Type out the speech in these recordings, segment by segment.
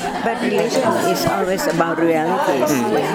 But religion is always about realities.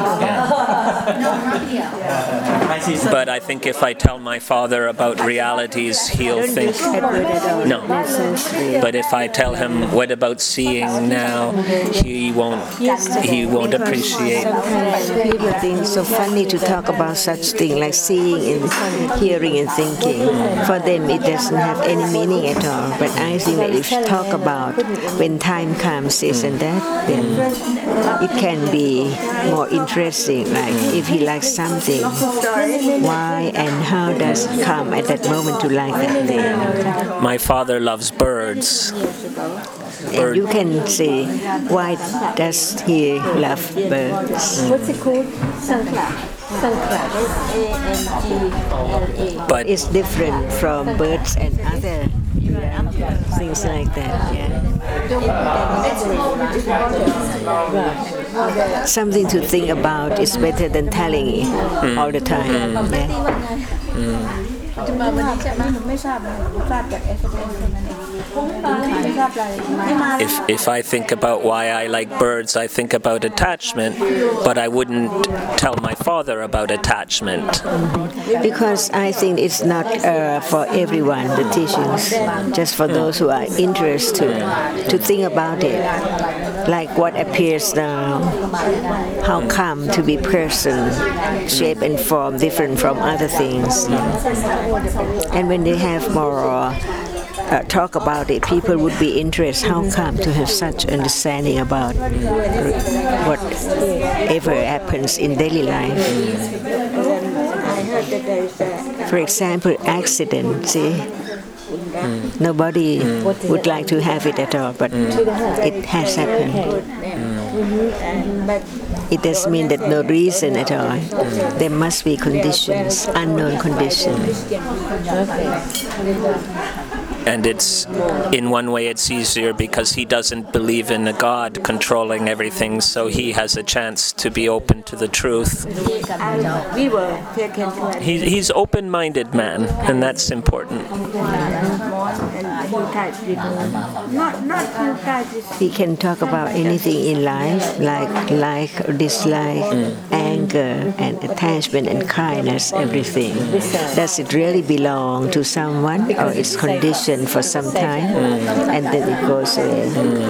But I think if I tell my father about realities, he'll think, no. But if I tell him, what about seeing now, he won't appreciate. Sometimes people think it's so funny to talk about such things like seeing and hearing and thinking. For them, it doesn't have any meaning at all. But I think that if you talk about when time comes, this and that, then it can be more interesting. Like if he likes something, why and how does it come at that moment to like that thing? My father loves birds. And you can say, why does he love birds? What's it called? Sankla. Sankla. But it's different from birds and other things like that. Yeah. Something to think about is better than telling it all the time. Yeah. If I think about why I like birds, I think about attachment, but I wouldn't tell my father about attachment. Because I think it's not for everyone, the teachings, just for those who are interested to think about it, like what appears now, how come to be person, shape and form different from other things. And when they have more talk about it, people would be interested. How come to have such understanding about whatever happens in daily life? For example, accident. See, nobody would like to have it at all, but it has happened. It doesn't mean that no reason at all. There must be conditions, unknown conditions. And it's, in one way, it's easier because he doesn't believe in a God controlling everything, so he has a chance to be open to the truth. He's open-minded man, and that's important. He can talk about anything in life, like or dislike, anger and attachment and kindness, everything. Does it really belong to someone, or it's conditioned for some time, and then it goes away?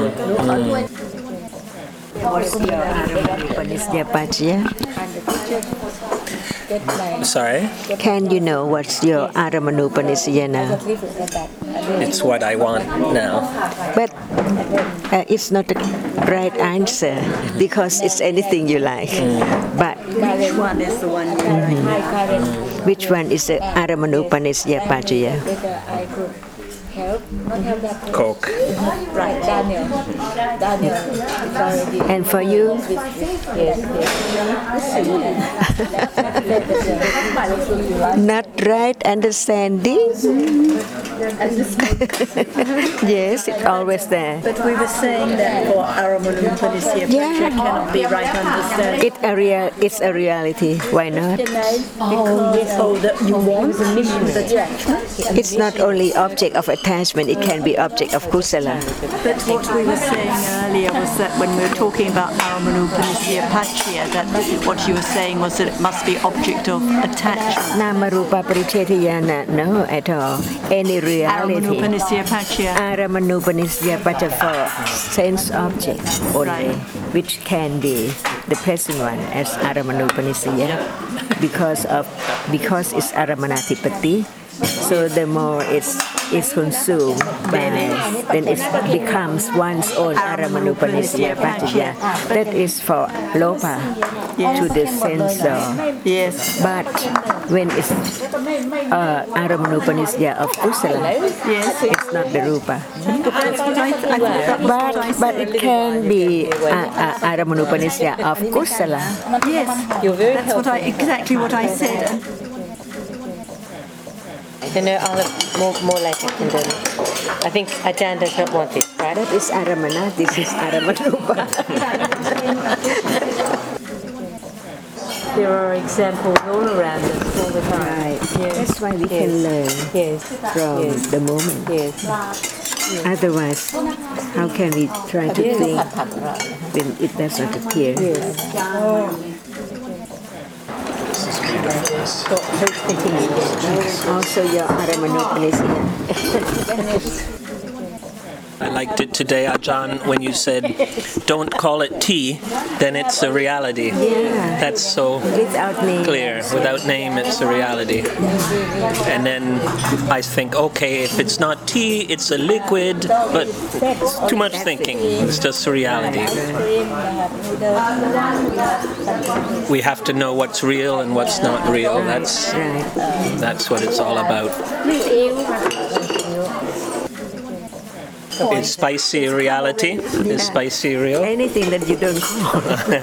Sorry? Can you know what's your Aramanupanisya now? It's what I want now. But it's not the right answer because it's anything you like. But Which one is the one you like? which one is the Aramanupanisya Pachaya? Whether I could help, not help that person. Coke. Right, Daniel. It's already. And for you? Yes. Not right understanding? Yes, it's always there. But we were saying that for Aramanupanisya, Yeah. cannot be right understanding. It's a reality. Why not? Oh, that you want attachment. It's not only object of attachment, it can be object of kusala. But what we were saying earlier was that when we were talking about Aramanupanisya Pachya, that what you were saying was that it must be object of attachment. Namarupa Parichetayana, no at all. Any reality. Aramanupanisya Pachya. Aramanupanisya Pachya for sense object only, Right. which can be the present one as Aramanupanisya because it's Aramanatipati. So the more it's consumed by, then it becomes one's own Aramanupanisya Pachya. That is for lopa, to the sense of. Yes. But when it's Aramanupanisya of kusala, Yes. it's not the rupa. That's what I thought that was what I But said. it can be Aramanupanisya of kusala. Yes. That's exactly what I said. More like it, and then I think Ajahn does not want it, right? That is Aramana, this is Aramanupa. There are examples all around us all the time. Right. Yes. That's why we can learn Yes. from Yes. the moment. Yes. Otherwise, how can we try to think when it does not appear? Also, your Aramanupanism. I liked it today, Ajahn, when you said, don't call it tea, then it's a reality. Yeah. That's so Without name. clear. Without name, it's a reality. And then I think, okay, if it's not tea, it's a liquid, but it's too much thinking. It's just a reality. We have to know what's real and what's not real. That's what it's all about. Is spicy reality? Is spicy real? Anything that you don't call.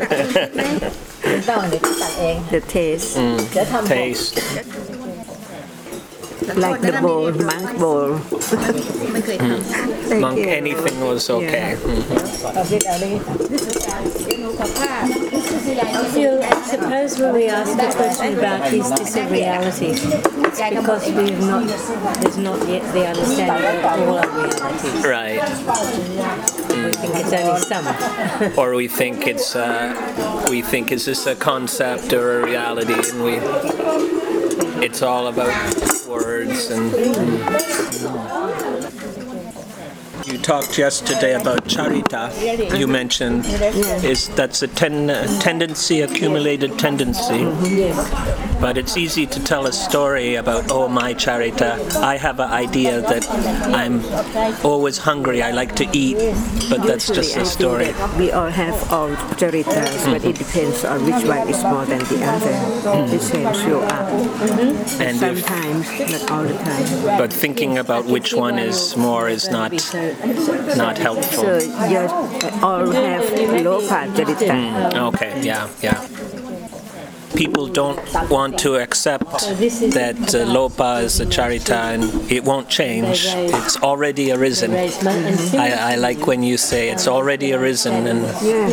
The taste. Taste. Like the bowl, monk bowl. Monk, anything was okay. Suppose when we ask the question about is this a reality, it's because there's not yet the understanding of all our realities. Right. We think it's only some. Or we think is this a concept or a reality, and it's all about words and. You talked yesterday about charita. You mentioned that's a tendency, accumulated tendency. But it's easy to tell a story about, my charita. I have an idea that I'm always hungry. I like to eat, but that's just a story. We all have all charitas, but it depends on which one is more than the other. The same show up. And sometimes, not all the time. But thinking about which one is more is not helpful. So you all have lopa charita. Okay, yeah. People don't want to accept that lopa is a charita and it won't change. It's already arisen. I like when you say it's already arisen, and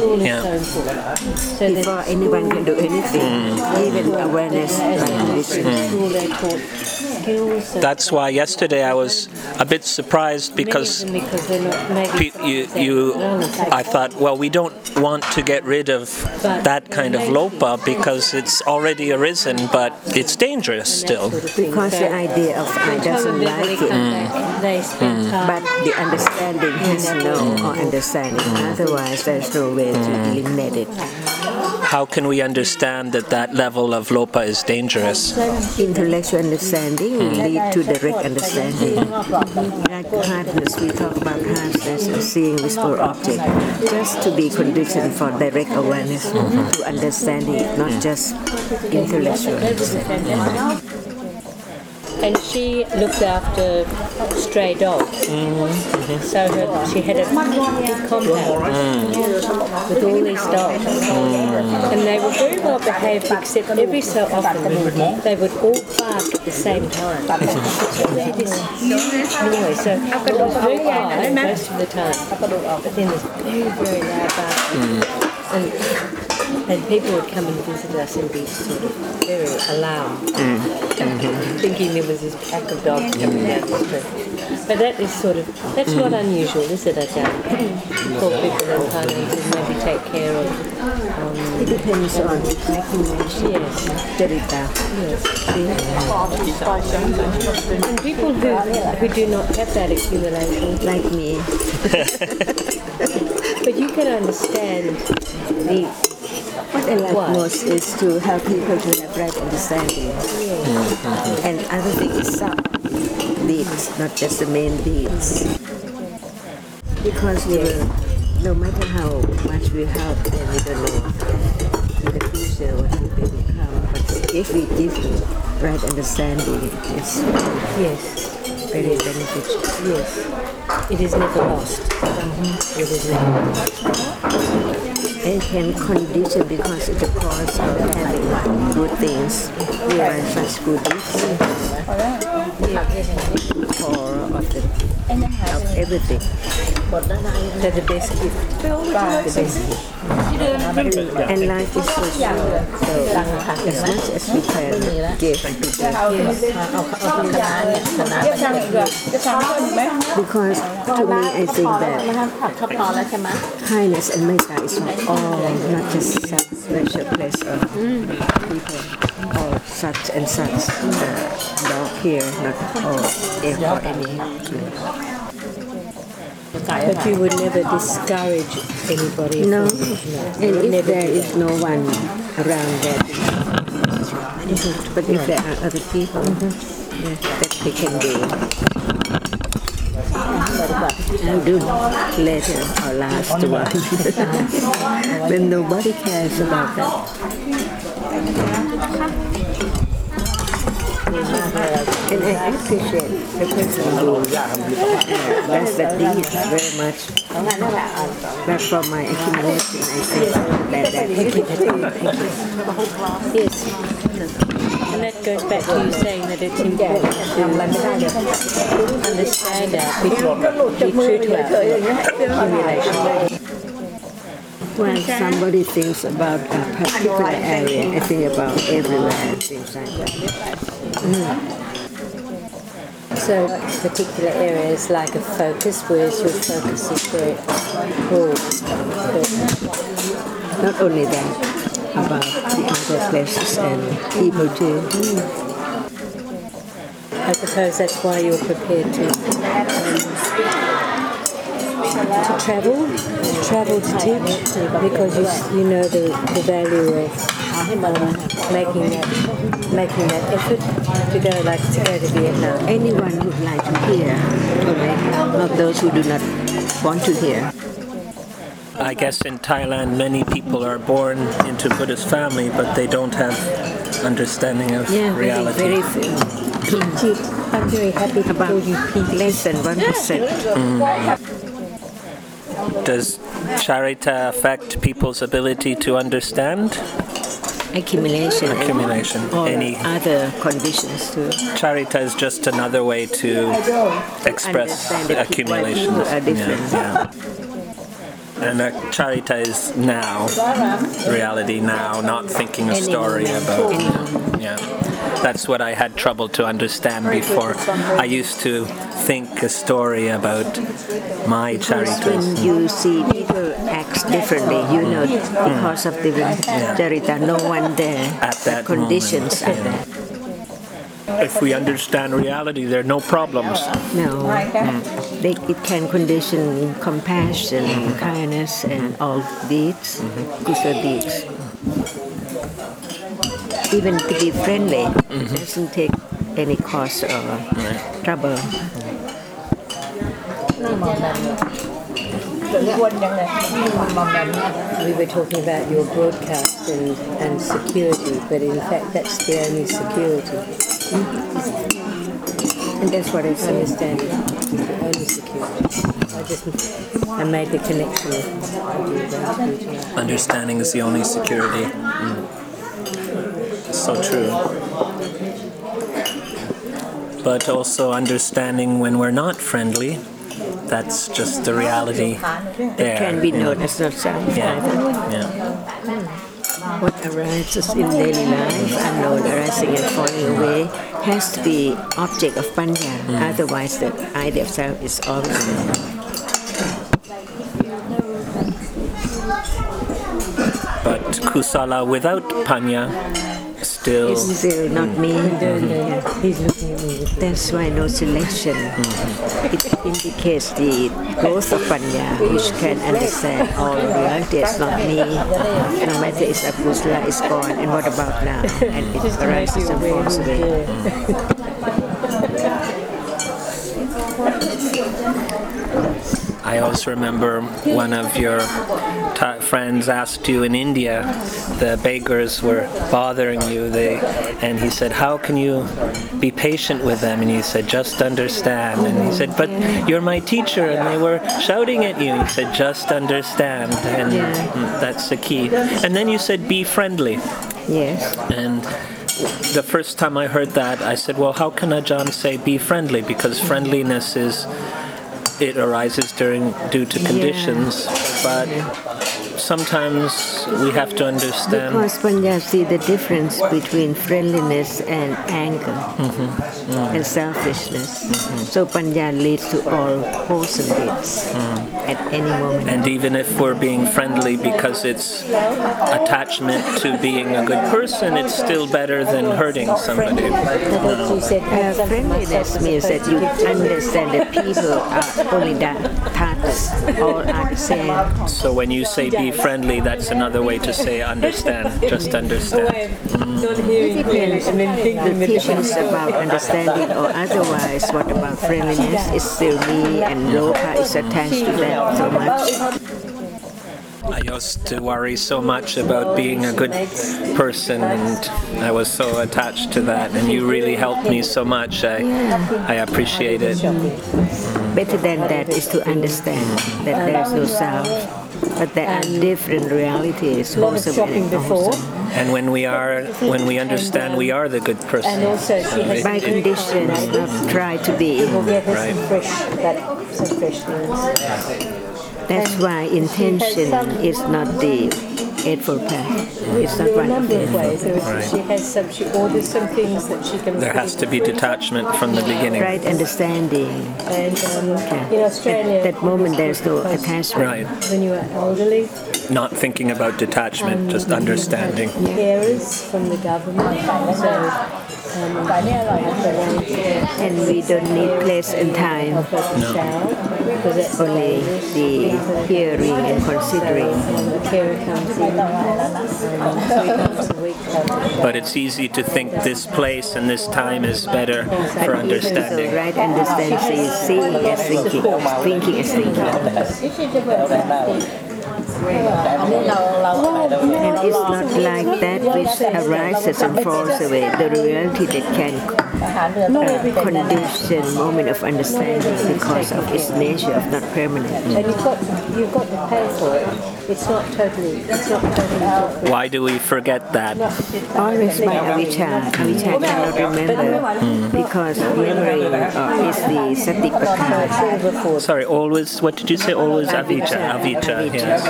Before anyone can do anything, even awareness like this. That's why yesterday I was a bit surprised because I thought, well, we don't want to get rid of that kind of lopa because it's already arisen, but it's dangerous still. Because the idea of I doesn't like it, but the understanding is no or understanding. Otherwise, there's no way to eliminate it. How can we understand that level of lopa is dangerous? Intellectual understanding will lead to direct understanding. Like hardness, we talk about hardness and seeing visible object, just to be conditioned for direct awareness, to understanding, not just intellectual understanding. And she looked after stray dogs. So she had a big compound with all these dogs. And they were very well behaved, except every so often they would all bark at the same time. They had this huge noise. So it was very quiet most of the time. But then this very, very loud barking. And people would come and visit us and be sort of very alarmed, thinking there was this pack of dogs coming down the street. But that's not unusual, is it, Ajahn? For people in Thailand to maybe take care of. It depends on accumulation. Yes. Charita. Yes. And people who do not have that accumulation, Like me. but you can understand What I like most is to help people to have right understanding. And other thing is sub-deeds, not just the main deeds. Because we will, no matter how much we help, then we don't know in the future what will become. But if we give right understanding, it's very beneficial. yes, it is never lost. It is never lost. And can condition because it's the cause of having good things by such good deeds. core of everything. They're the best gift. The best gift. And life is so short. So as much as we can give to because to me I think that kindness and metta is all, not just some special place of people or such and such dog here, not all for any. But you would never discourage anybody. No, from, and if there is no one around there, but if there are other people that we can do, I'll do later or last one when nobody cares about that. And I appreciate the person who does that deed very much. But from my accumulation, I think that yes. And that goes back to you saying that it's important to understand that, be true to our accumulation. when somebody thinks about a particular area, I think about everywhere, things like that. So particular areas like a focus, whereas your focus is very broad. Not only that, about the other places and people too. I suppose that's why you're prepared to travel to teach, because you know the value of making that effort to go to Vietnam. Anyone would like to hear, not those who do not want to hear. I guess in Thailand many people are born into Buddhist family, but they don't have understanding of reality. Very few. I'm very happy to call you people. Less than 1%. Does Charita affect people's ability to understand? Accumulation. Or any other conditions too. Charita is just another way to express accumulation. People are different. And Charita is now, reality now, not thinking a story about. That's what I had trouble to understand before. I used to think a story about my Charitas. When you see people act differently, you know because of the Charita, no one there. At that conditions moment, are there. If we understand reality, there are no problems. No. It can condition compassion, kindness, and all deeds, good deeds. Even to be friendly doesn't take any cost or trouble. We were talking about your broadcast and security, but in fact that's the only security. And that's what I understand. The only security. I made the connection. Understanding is the only security. So true. But also understanding when we're not friendly, that's just the reality there. It can be known as not self either. What arises in daily life, unknown arising and falling away, has to be object of panya. Otherwise, the idea of self is always there. But kusala without panya still not me. He's looking at me. That's why no selection. It indicates the growth of panya, which can understand all reality. It's not me. No matter it's a kusala, it's gone. And what about now? And it arises and falls away. I also remember one of your friends asked you in India, the beggars were bothering you, and he said, how can you be patient with them? And you said, just understand. And he said, but you're my teacher, and they were shouting at you. And he said, just understand, and that's the key. And then you said, be friendly. Yes. And the first time I heard that, I said, well, how can Ajahn say be friendly? Because friendliness it arises due to conditions, but sometimes we have to understand. Because Panya see the difference between friendliness and anger and selfishness. So Panya leads to all wholesome deeds at any moment. And even if we're being friendly because it's attachment to being a good person, it's still better than hurting somebody. Friendliness means that you understand that people are only tatas, all are the same. So when you say be friendly, that's another way to say understand, just understand. It depends. The teachings about understanding or otherwise, what about friendliness is still me, and Loka is attached to that so much. I used to worry so much about being a good person, and I was so attached to that, and you really helped me so much. I appreciate it. Better than that is to understand that there's no self, but there are different realities, wholesome and unwholesome. And when we understand we are the good person. By conditions, not try to be. Right. That's why intention is not the Eightfold Path. It's not one of them. She orders some things that she can. There has to be detachment from the beginning. Right understanding. And in Australia, at that moment there's no attachment. Right. when you are elderly, Not thinking about detachment, just understanding. carers from the government. So, And we don't need place and time, only the hearing and considering. The carer comes in 3 times a week. But it's easy to think this place and this time is better for understanding. So right understanding is seeing as thinking, thinking as thinking. And it's not like that which arises and falls away. The reality that can condition moment of understanding because of its nature of not permanent. And you've got to pay for it. It's not totally Why do we forget that? Always by avijja. Avijja cannot remember because memory is the satikpatthana. Sorry, always, what did you say? Always avijja. Avijja, yes.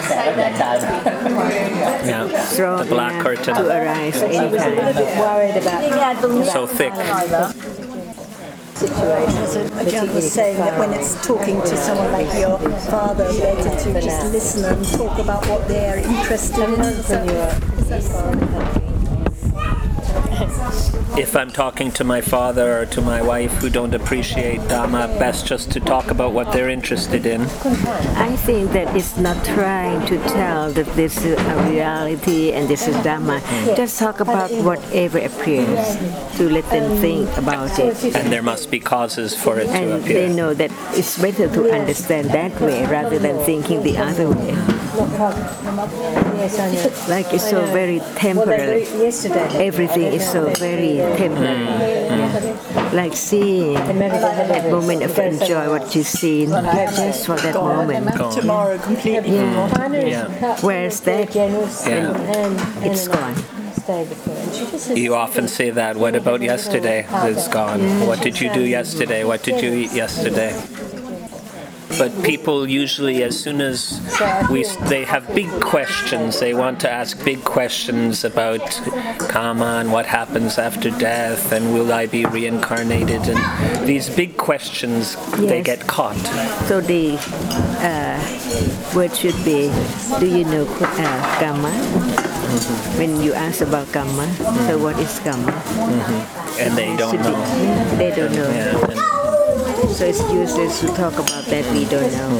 Yeah, Strong the black enough curtain. to arise anytime. worried about So thick. So Ajahn was saying that when it's talking to someone like your father, better to just listen and talk about what they're interested in. If I'm talking to my father or to my wife who don't appreciate Dhamma, best just to talk about what they're interested in. I think that it's not trying to tell that this is a reality and this is Dhamma. Just talk about whatever appears to let them think about it. And there must be causes for it to And appear. they know that it's better to understand that way rather than thinking the other way. Like it's so very temporary. Everything is so very temporary. Like seeing that moment of enjoy what you see just for that moment. Tomorrow completely. Whereas that, it's gone. You often say that. What about yesterday? It's gone. What did you do yesterday? What did you eat yesterday? But people usually, as soon as they have big questions, they want to ask big questions about karma and what happens after death and will I be reincarnated, and these big questions, they get caught. So the word should be, do you know karma? When you ask about karma, so what is karma? And they don't know. They don't know. Yeah, So it's useless to talk about that we don't know.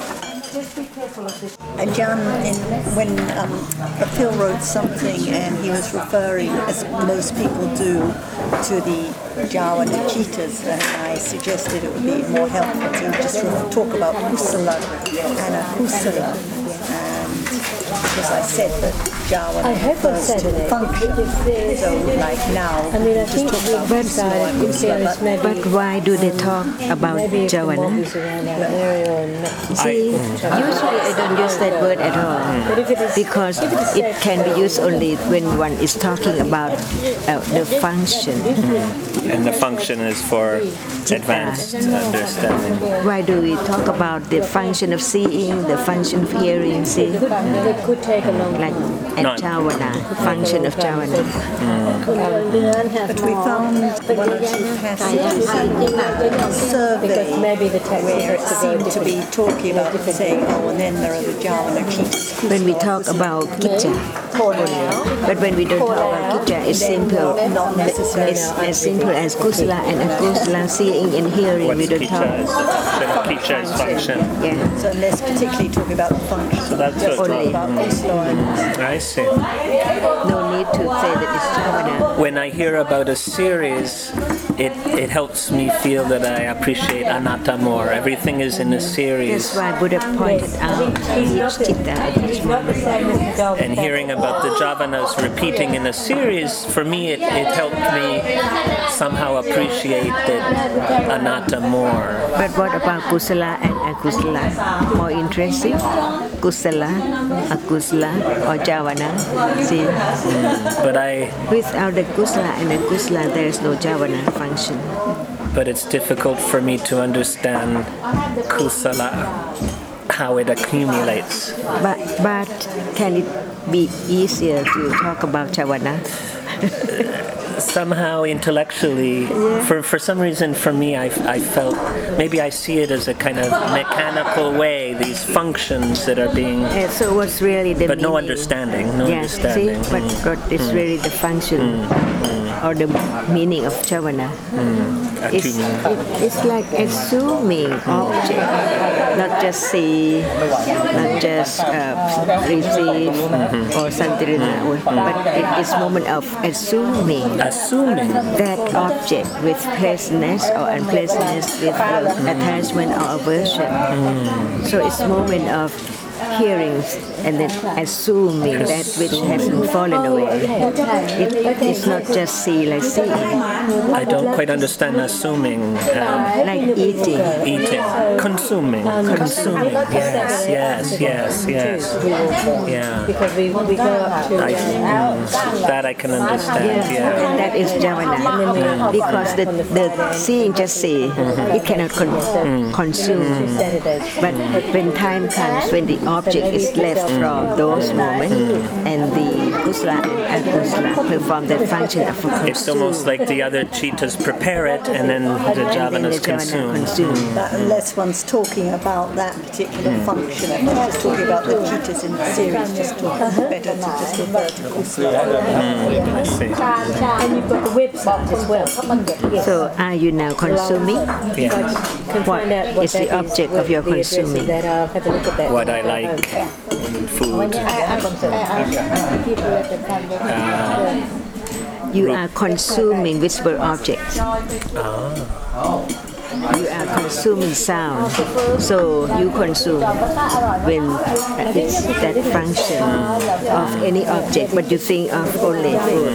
Ajahn, when Phil wrote something and he was referring, as most people do, to the Jawa Nichitas, and I suggested it would be more helpful to just talk about kusala and akusala. And because I said that Javana refers to the function. So like now, I mean, I think just talk we about decided in Kusala, series maybe. But why do they talk about Maybe if the mob Javana? is around that area or See, usually I don't use that word at all But if it is, because it can be used only when one is talking about the function. And the function is for advanced understanding. Why do we talk about the function of seeing, the function of hearing? See, it could take a long like time. at Not- Javana, function of Javana. but we found one or two passages in the survey Because maybe the text where it has to go seemed to be different. talking about saying, oh, and then there are the Javana cheetahs. When we talk about Kitcha, but when we don't talk about Kitcha, it's simple. Not necessarily. It's as simple as Kusala and Akusala, seeing and hearing. What's We don't Kicha talk. is the function. Kicha is function. Yeah. So unless particularly talking about the function. So that's just good. talking about Kusala and I see. No need to say that it's Javana. When I hear about a series, it helps me feel that I appreciate anatta more. Everything is in a That's series. why Buddha pointed out each chitta at each moment. And hearing about the javanas repeating in a series, for me, it helped me somehow appreciate the anatta more. But what about Kusala and Akusala? More interesting? Kusala, Akusala, or Javana? See, But without the Kusala and Akusala, there is no Javana function. but it's difficult for me to understand kusala, how it accumulates. But can it be easier to talk about Javana? Somehow intellectually, for some reason, for me, I felt maybe I see it as a kind of mechanical way, these functions that are being, So what's really the but no meaning? understanding, no Yeah, understanding. see, but what is really the function or the meaning of Javana? It's like assuming object, not just see, not just receive or santirina, but it is moment of assuming Assuming. that object with pleasantness or unpleasantness, with attachment or aversion. So it's moment of hearing and then assuming that which hasn't fallen away. It's not just see like seeing, I don't quite understand assuming. like eating. Eating, consuming. Yes. Yeah. Because we go up to That I can understand. Yeah. And that is Javana. Because the seeing just see, it cannot consume. But when time comes, when the object is left from those moments, and the Kusala and Akusala perform that function of consume. It's almost like the other cheetahs prepare it, and then the javanas consume. that unless one's talking about that particular function, if one's just talking about the cheetahs in the series, just better to just refer to Kusala. I see. And you've got the website as well. Yes. So are you now consuming? Yeah. Can What find out what is the that object of your the address of consuming? that. I'll have a look at that. What I like, food. You are consuming visible objects. You are consuming sound. So you consume when it's that function of any object, but you think of only food.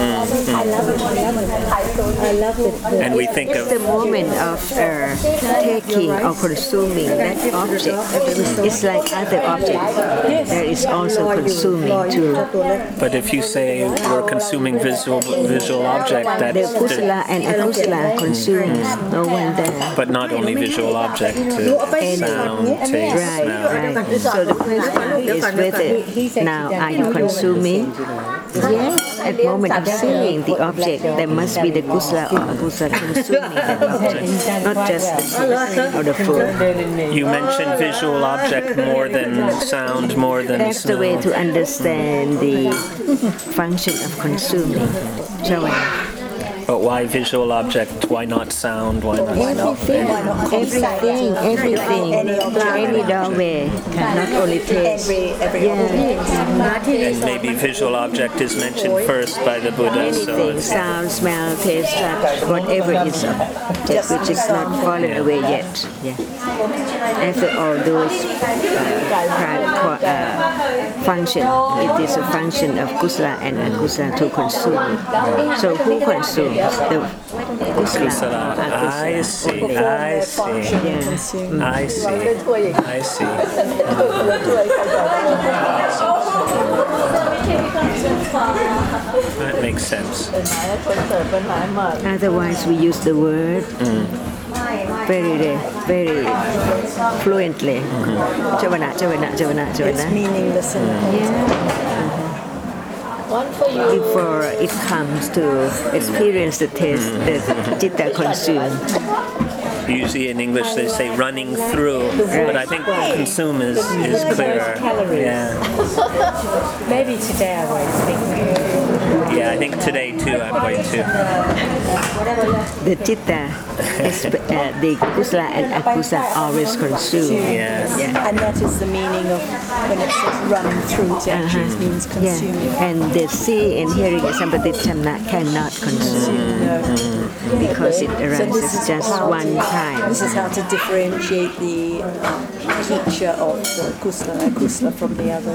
I love it. And we think It's the of moment of taking or consuming that object. It's like other objects. There is also consuming too. but if you say we're consuming visual object, The that's Kusala and Akusala consumes no one there. but not only visual object, sound, taste, Right, smell. right. So the question is whether now are you consuming? Yes, at the moment of seeing the object, there must be the Kusala or Akusala consuming that object, not just the taste or the food. You mentioned visual object more than sound, more than That's the way smell. to understand the function of consuming. Javana. But why visual object? Why not sound? Why not smell? Everything. Any doorway can not only taste. And maybe visual object is mentioned first by the Buddha. So Anything, sound, smell, taste, touch, whatever is object which is not fallen away yet. Yeah. After all those function, it is a function of kusala and akusala to consume. So who consumes? The kusala. I see. Yeah. I see. That makes sense. Otherwise, we use the word very fluently. Javana. It's meaningless. Before it comes to experience the taste, the citta consume. Usually in English they say running through, but I think consume is clearer. Yeah. Maybe today I won't speak. Yeah, I think today too I'm going to. The citta, the kusala and akusala always consume. Yes. Yeah. And that is the meaning of when it says running through, it actually means consuming. Yeah. And the see and hearing and sampatithana cannot consume because it arises just one time. This is how to differentiate the teacher of the kusala from the other.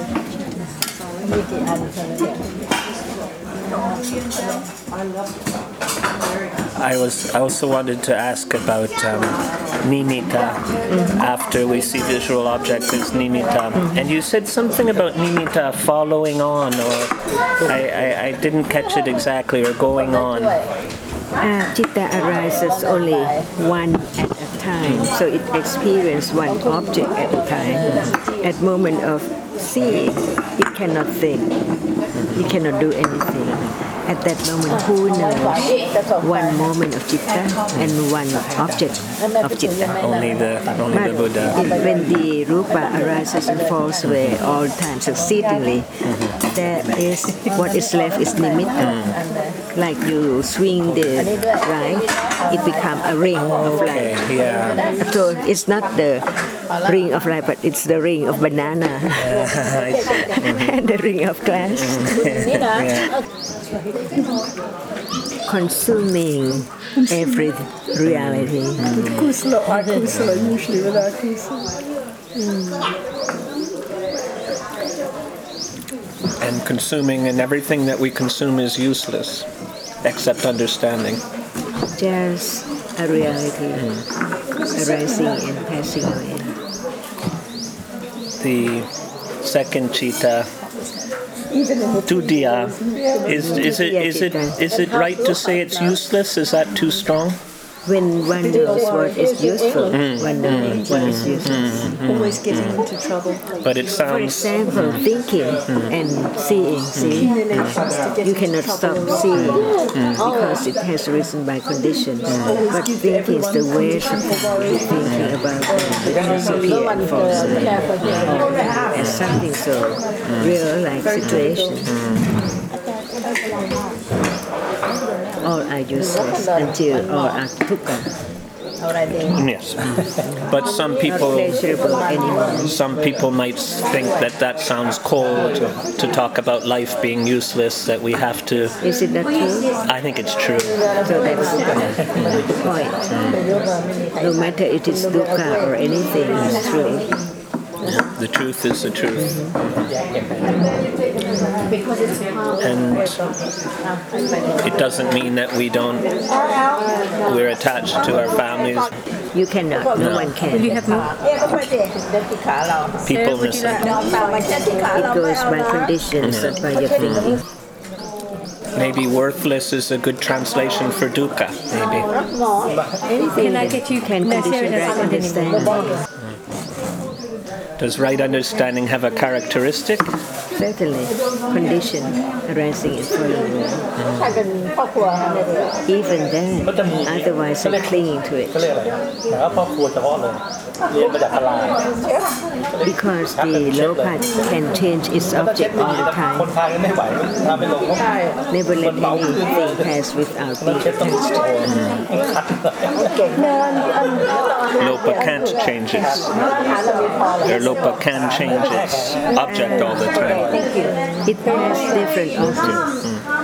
I also wanted to ask about nimitta after we see visual objects as nimitta. And you said something about nimitta following on, or I didn't catch it exactly, or going on. Citta arises only one at a time, so it experiences one object at a time. At moment of seeing, it cannot think, it cannot do anything. At that moment, who knows one moment of citta and one object of citta? Only the Buddha. When the rupa arises and falls away all the time succeedingly, there is what is left is nimitta. Like you swing the right, it becomes a ring of light. Yeah. So it's not the ring of light, but it's the ring of banana and the ring of glass. Consuming every reality. Kusala or akusala, usually with akusala. And consuming, and everything that we consume is useless, except understanding. Just a reality arising and passing away. The second citta, Tudiya, is it right to say it's useless? Is that too strong? When one knows what is useful, one knows what is useless. Always getting into trouble. But it For sounds. example, thinking and seeing, you cannot stop seeing because it has arisen by conditions. But thinking is the ways of thinking about disappear and falls away as something so real like situation. All are useless until all are dukkha. Yes, but some people might think that sounds cold to talk about life being useless. That we have to. Is it not true? I think it's true. So that's the point. No matter it is dukkha or anything, it's true. The truth is the truth. And it doesn't mean that we're attached to our families. You cannot, no one can. You have more? People miss it. It goes by conditions, not by your thinking. Maybe worthless is a good translation for dukkha, maybe. Anything Can I get you can condition right understanding. Does right understanding have a characteristic? Certainly, condition arising in following world. Even then, otherwise I'm clinging to it. Because the lopa can change its object all the time. Never let anything pass without being attached. Lopa can't change its. Or lopa can change its object all the time. It has different objects.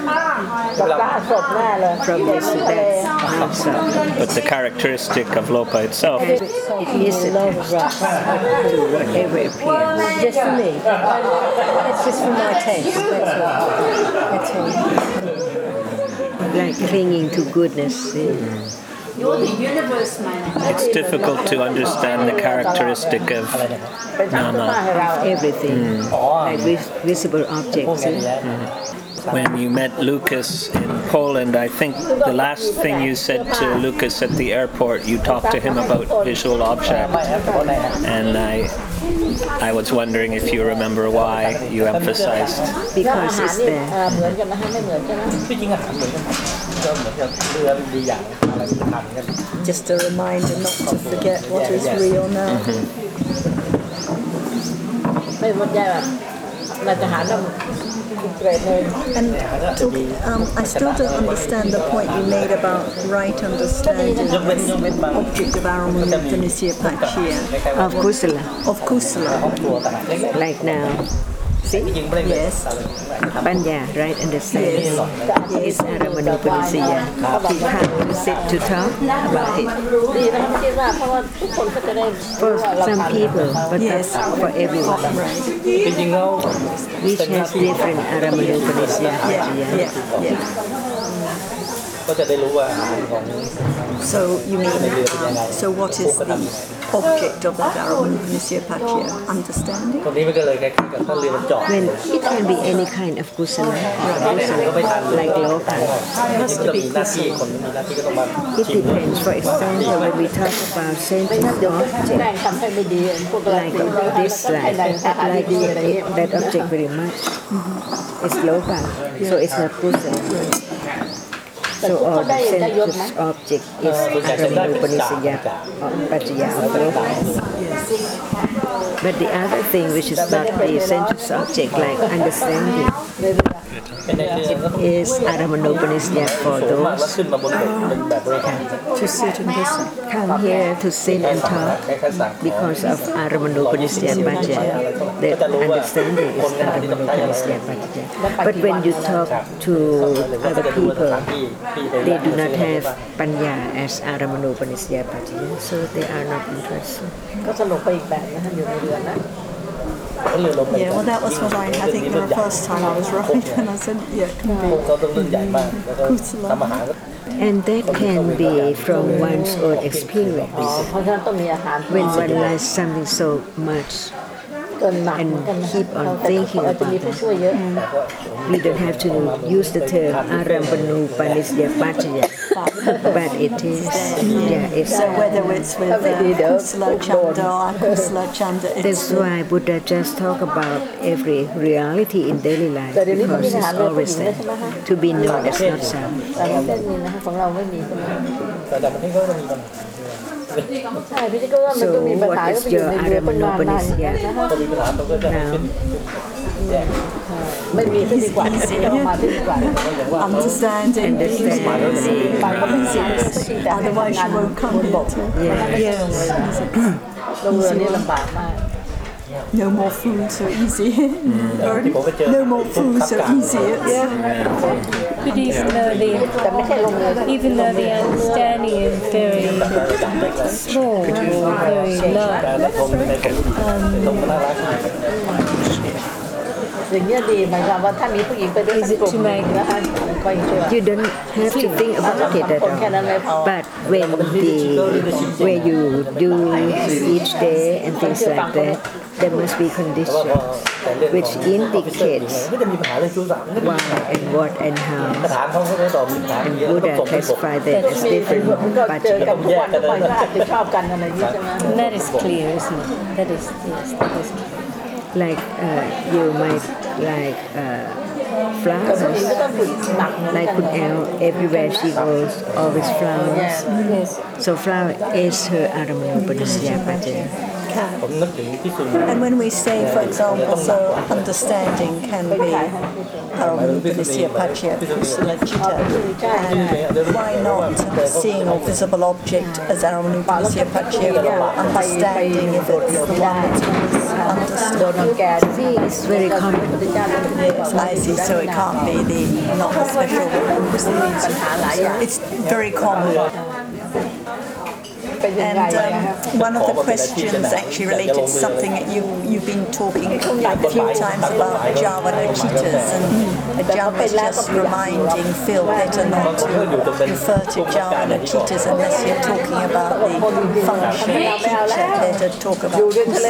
From this to that. But the characteristic of lopa itself. It is attached to whatever appears. Just for me. That's just for my taste. That's all. Like clinging to goodness. It's difficult to understand the characteristic of nama. Everything. Like visible objects. When you met Lucas in Poland, I think the last thing you said to Lucas at the airport, you talked to him about visual object, and I was wondering if you remember why you emphasized. Because it's there. Just a reminder not to forget what is real now. And I still don't understand the point you made about right understanding with object of Aramanutta Nisiyapachya. Of Kusala. Of Kusala. Like now. See? Yes. Panya, right understanding. Is Aramanupanisiya. You have to sit to talk about it. For some people, but not for everyone. Each has different Aramanupanisiya. So you mean, so what is the object of that Aramanupanisiya? Understanding? When When it can be any kind of kusala, like loka. It depends. For example, when we talk about sentient object, like this life, like that object very much, it's loka, so it's not kusala. So all the sensuous object is Aramanupanisiya Pachaya of loka. But the other thing which is not the sensuous object, like understanding, is Aramanupanisiya for those To sit and listen. come here to sit and talk because of Aramanupanisiya Pachaya. The understanding is Aramanupanisiya Pachaya. But when you talk to other people, they do not have Panya as Aramanupanisiya Pachaya, so they are not interested. Yeah, well, that was what I think the first time I was right, and I said, yeah, it can be Kusala. And that can be from one's own experience. When one likes something so much and keep on thinking about it, we don't have to use the term Aramanupanisiya Pachaya, but it is, it's. So whether it's with Kusala Chanda or Akusala Chanda, That's why Buddha just talk about every reality in daily life, because it's always there. To be known as not sound. So what is your Aramanupanisiya now? Understanding. Otherwise you won't come here. No more food, so easy. Or no more food, so easy. But even though the understanding is very small or very low, Is it to make You don't have to think about it at all. But where you do each day and things like that, there must be conditions which indicates why and what and how. And Buddha classified them as different budget. that is clear, isn't it? That is clear. Like you might like flowers. Like Kun El, everywhere she goes, always flowers. So flower is her Aramanupadasya. And when we say, for example, so understanding can be Aramanupadasya Pachya Kusala Citta, and why not seeing a visible object as Aramanupadasya Pachya or understanding if it's the one that's understood? See, it's very common. Yes, I see. So it can't be not the special one. It's very common. And one of the questions actually related to something that you've been talking a few times about Javana Chittas, and Java is just reminding Phil better not to refer to Javana Chittas unless you're talking about the function of Chitta, better talk about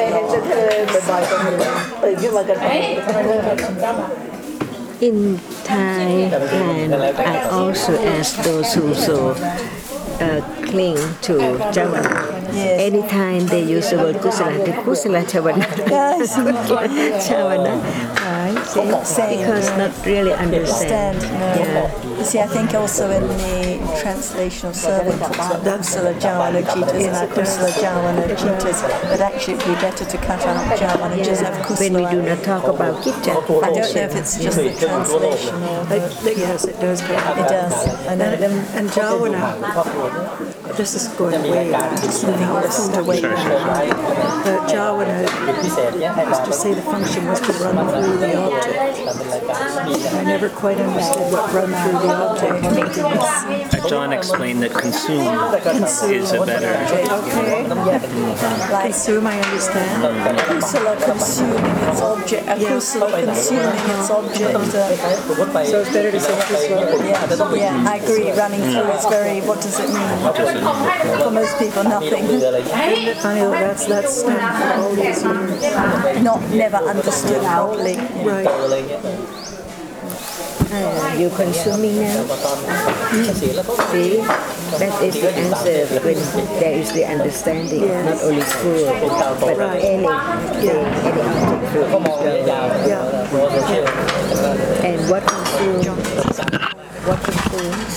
In Thailand, I also ask those who cling to Javana. Yes. Anytime they use the word Kusala, the Kusala Javana. Yes. Javana. Because not really understand. You see, I think also in the translation of Servant talks about Kusala Javana Chittas and Akusala Javana Chittas, but actually it would be better to cut out Javana and just have Kusala. When we do not talk about Chitta. I don't know if it's just the translation or... Yes, it does. It does. And Javana, this is going way away. But Javana was to say the function was to run through the object. I never quite understood what run through the object means. John explained that consume is a better. Like Consume, I understand. Kusala consuming its object, Akusala consuming its object. So it's better to say Kusala. Yeah, I agree. Running through is very, what does it mean? For most people, nothing. Funny, that's stand for all these years. Not never understood properly. Right. You consuming now? See, that is the answer when there is the understanding, not only food, but any object food. And what consumes? What consumes?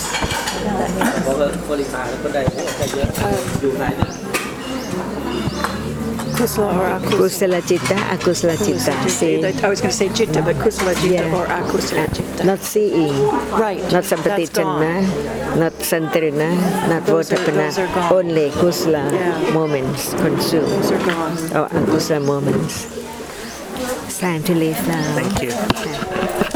Kusala or Akusala. Kusala Citta, Akusala Citta. See? I was going to say Citta, but Kusala Citta or Akusala Citta. Not seeing. Right. Not Sampatichana, not Santarana, not Votapana. Those are gone. Only Kusala moments consumed. Those are gone. Or Akusala moments. It's time to leave now. Thank you.